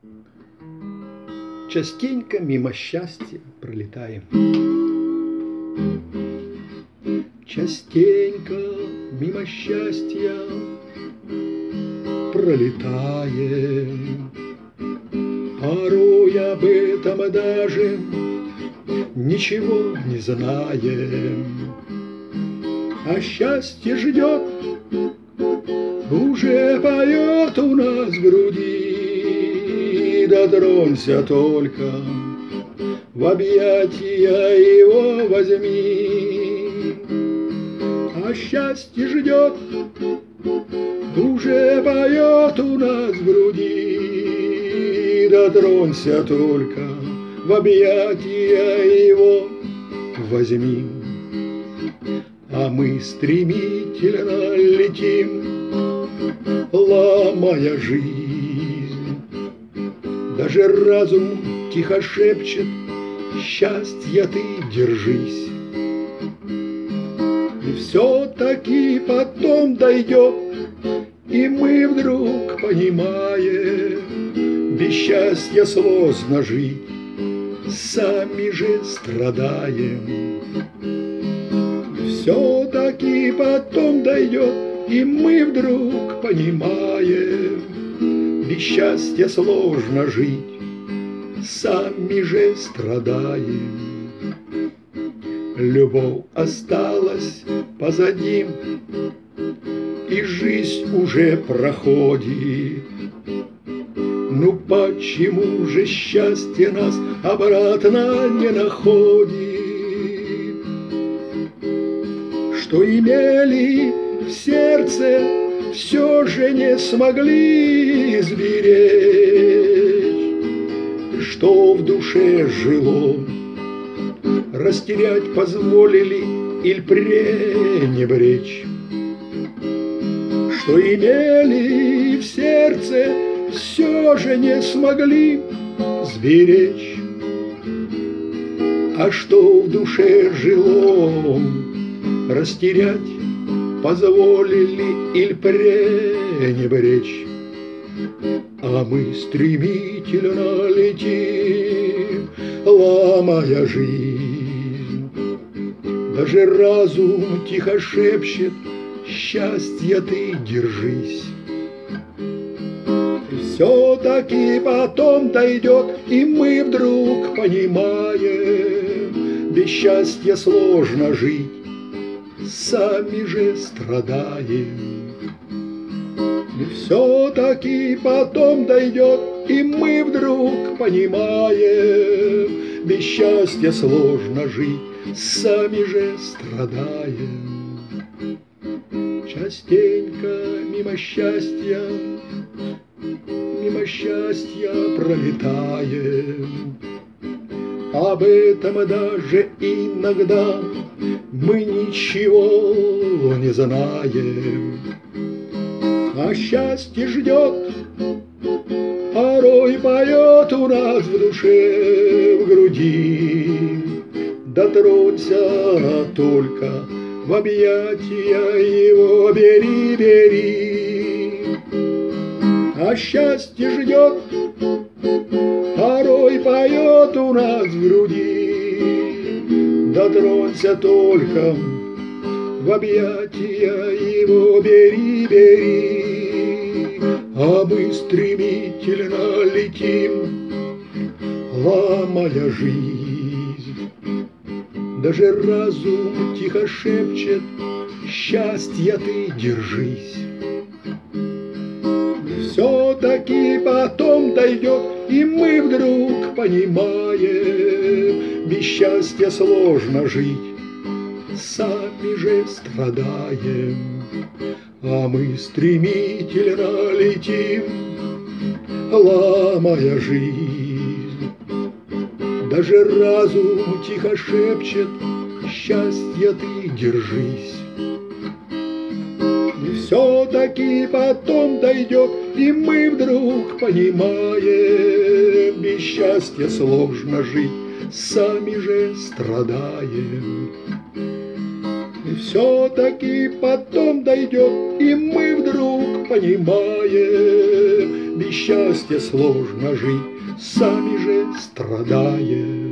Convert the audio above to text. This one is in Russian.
Частенько мимо счастья пролетаем. Частенько мимо счастья пролетаем, порой об этом даже ничего не знаем. А счастье ждет, уже поет у нас в груди. Дотронься только, в объятия его возьми. А счастье ждет, уже поет у нас в груди. Дотронься только, в объятия его возьми. А мы стремительно летим, ломая жизнь. Даже разум тихо шепчет: счастья ты держись. И все-таки потом дойдет, и мы вдруг понимаем: без счастья сложно жить, сами же страдаем. Все-таки потом дойдет, и мы вдруг понимаем: без счастья сложно жить, сами же страдаем. Любовь осталась позади, и жизнь уже проходит. Ну почему же счастье нас обратно не находит? Что имели в сердце, все же не смогли сберечь. Что в душе жило, растерять позволили или пренебречь. Что имели в сердце, все же не смогли сберечь. А что в душе жило, растерять позволили или пренебречь. А мы стремительно летим, ломая жизнь. Даже разум тихо шепчет: счастья ты держись. И все-таки потом дойдет, и мы вдруг понимаем: без счастья сложно жить, сами же страдаем. И все-таки потом дойдет, и мы вдруг понимаем: без счастья сложно жить, сами же страдаем. Частенько мимо счастья пролетаем. Об этом даже иногда мы ничего не знаем. А счастье ждет, порой поет у нас в душе, в груди. Дотронься только, в объятия его бери, бери. А счастье ждет, порой поет у нас в груди. Дотронься только, в объятия его бери, бери. А мы стремительно летим, ломая жизнь. Даже разум тихо шепчет: счастья ты держись. Все-таки потом дойдет, и мы вдруг понимаем: без счастья сложно жить, сами же страдаем. А мы стремительно летим, ломая жизнь. Даже разум тихо шепчет: счастья ты держись. И все-таки потом дойдет, и мы вдруг понимаем: без счастья сложно жить, сами же страдаем. И все-таки потом дойдет, и мы вдруг понимаем: без счастья сложно жить, сами же страдаем.